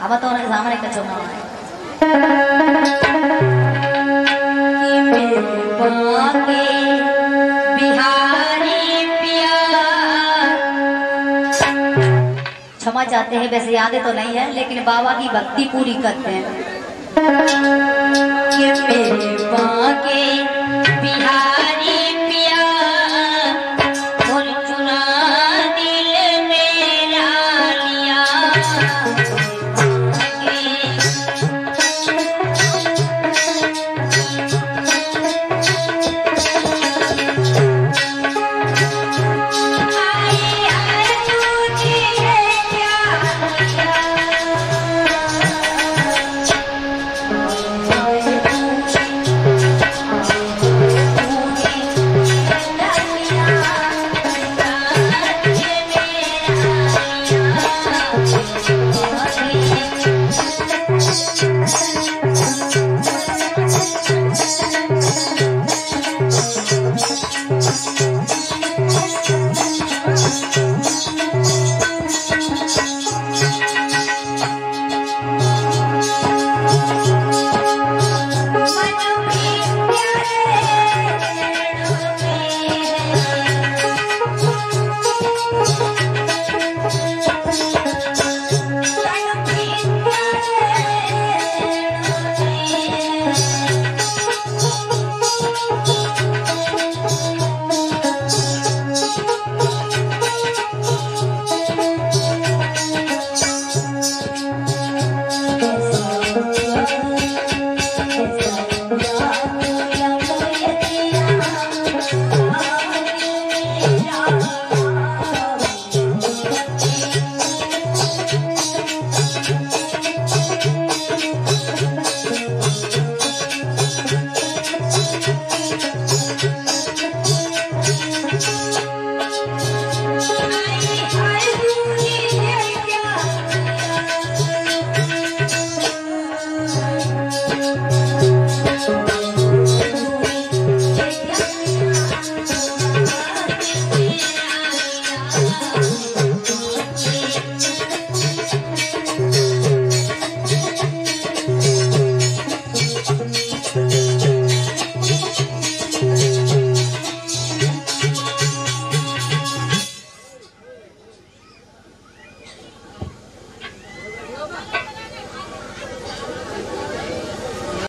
अब तो उनके सामने कचो ना क्षमा चाहते हैं, वैसे यादें तो नहीं है लेकिन बाबा की भक्ति पूरी करते हैं कि मेरे बाके बिहारी पिया फूल चुरा दिल मेरा लिया